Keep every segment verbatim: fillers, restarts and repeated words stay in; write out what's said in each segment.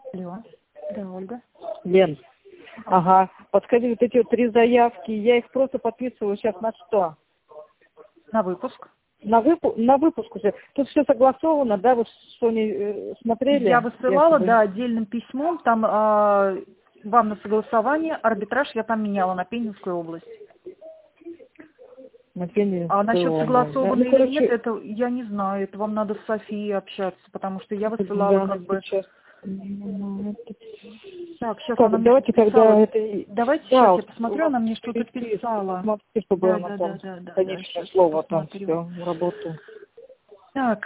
Алло. Да, Ольга. Лен, ага, подскажи, вот эти вот три заявки, я их просто подписываю сейчас на что? На выпуск. На, выпу на выпуск уже. Тут все согласовано, да, вы что не э, смотрели? Я высылала, Якобы. да, отдельным письмом, там э, вам на согласование, арбитраж я там меняла на Пензенскую область. На Пензенскую А насчет область, согласовано да? Ну, или короче, нет, это я не знаю, это вам надо с Софией общаться, потому что я высылала да, как бы... сейчас. Ну, это- Так, сейчас Так, она мне давайте что-то писала. тогда это... Давайте Да, сейчас я вот у посмотрю, вас она мне что-то переписка, писала. посмотрите, чтобы Да, она да, там, да, да, да, да, конечное сейчас я слово, там посмотрю. все, работу. Так,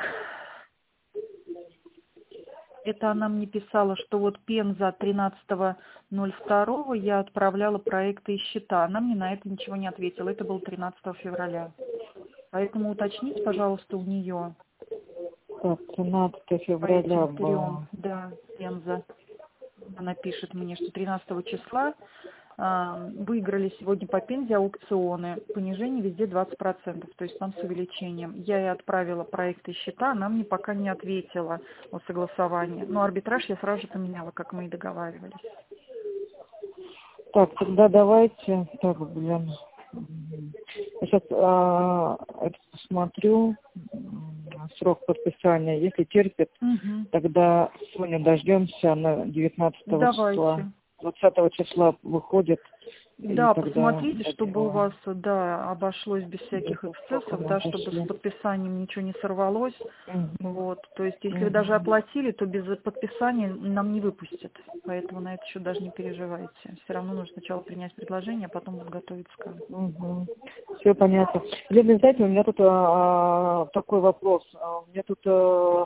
это она мне писала, что вот Пенза тринадцатого ноль второго я отправляла проекты и счета. Она мне на это ничего не ответила. Это было тринадцатого февраля. Поэтому уточните, пожалуйста, у нее Так, тринадцатого по февраля этим трем. было. Да, Пенза. Она пишет мне, что тринадцатого числа а, выиграли сегодня по Пензе аукционы. Понижение везде двадцать процентов, то есть там с увеличением. Я ей отправила проекты и счета, она мне пока не ответила о согласовании. Но арбитраж я сразу же поменяла, как мы и договаривались. Так, тогда давайте, так, блин, я сейчас а, это посмотрю, м, срок подписания, если терпит, Угу. тогда сегодня дождемся на девятнадцатого числа, Давайте. двадцатого числа выходит, и Да, тогда посмотрите, чтобы у вас, да, обошлось без всяких сколько эксцессов, нам да, чтобы с пошли. подписанием ничего не сорвалось. Мгм, Вот, то есть, если вы даже мгм, оплатили, то без подписания нам не выпустят. Поэтому на это счет даже не переживайте. Все равно нужно сначала принять предложение, а потом вот готовиться к этому. мгм. Все понятно. Лена, знаете, у меня тут а, такой вопрос. А, У меня тут а,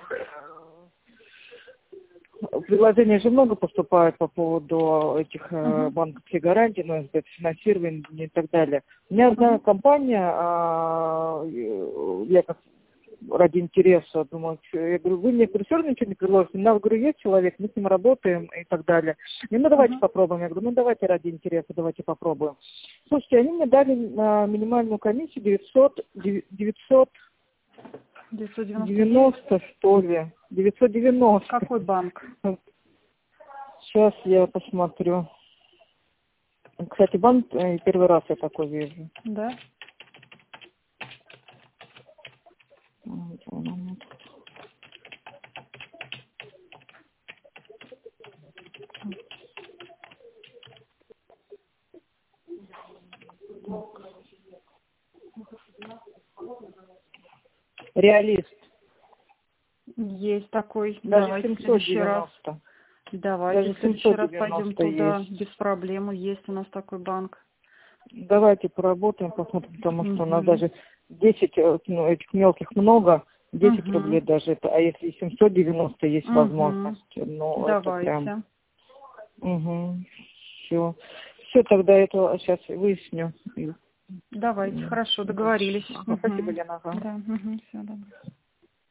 предложений же много поступает по поводу этих э, Угу. банковских гарантий, ну, это финансирования и так далее. У меня одна Угу. компания, а, э, я как ради интереса думаю, чё- я говорю, вы мне говорю, все равно ничего не предложите. У меня, говорю, есть человек, мы с ним работаем и так далее. И ну давайте Угу. попробуем. Я говорю, ну давайте ради интереса, давайте попробуем. Слушайте, они мне дали а, минимальную комиссию девятьсот, девятьсот девятьсот девяносто девять. девяносто что ли, девятьсот девяносто. Какой банк? Сейчас я посмотрю. Кстати, банк э, первый раз я такой вижу. Да? Вот он. Реалист. Есть такой. Даже Давайте в семьсот следующий раз. девяносто. Давайте Даже в следующий семьсот раз пойдем девяносто туда есть. без проблем. Есть у нас такой банк. Давайте поработаем, посмотрим, потому что у нас Угу. даже десять э, ну, этих мелких много, десять Угу. рублей даже, это, а если семьсот девяносто есть Угу. возможность, ну это прям, Давайте. угу, все. Все, тогда это сейчас выясню. И, Давайте. м, Хорошо, дальше. договорились. Ага, спасибо, Угу. Лена. Ага. Да. Угу. Все, добро.